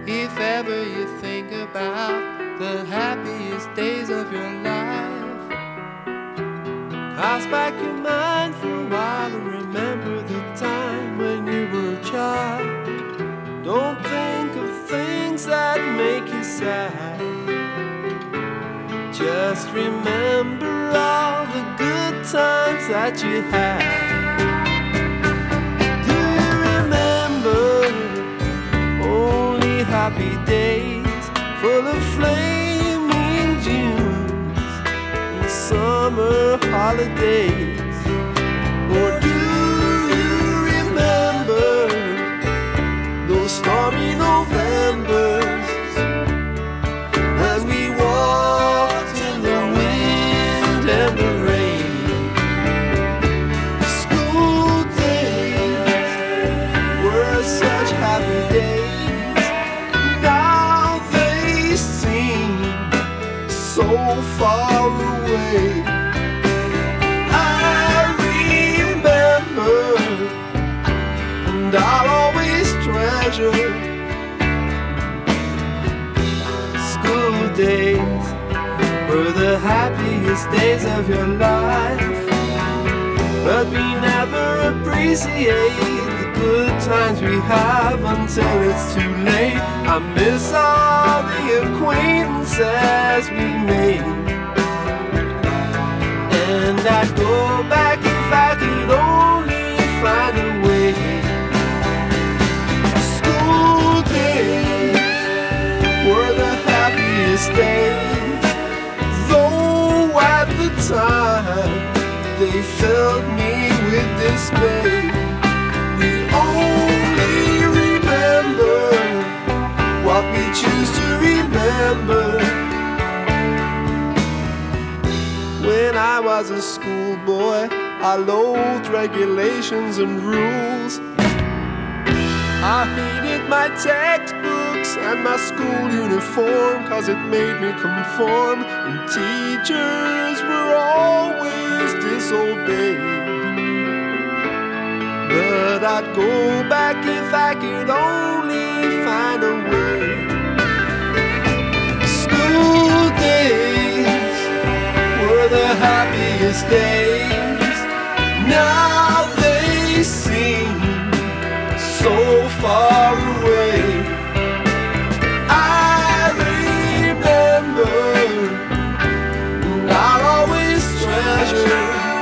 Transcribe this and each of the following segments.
If ever you think about the happiest days of your life, cast back your mind for a while and remember the time when you were a child. Don't think of things that make you sad. Just remember all the good times that you had. Do you remember only happy days full of flaming Junes and summer holidays? Or do you remember those stormy Novembers as we walked in the wind and the rain? School days were such happy days. Now they seem so far away. I remember, and I'll always treasure school days were the happiest days of your life. But we never appreciate the good times we have until it's too late. I miss all the acquaintances we made, and I'd go back if I could only find a way. School days were the happiest days, though at the time they filled me with dismay. We only remember what we choose to remember. When I was a schoolboy, I loathed regulations and rules. I hated my textbooks and my school uniform, 'cause it made me conform, and teachers were always disobeyed. But I'd go back if I could only find a way. School days were the happiest days. Now they seem so far away. I remember, and I'll always treasure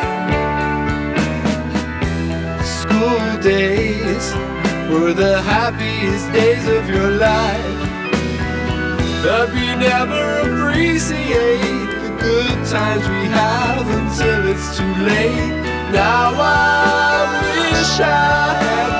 school days were the happiest days of your life. But we never appreciate the good times we have until it's too late. Now I wish I had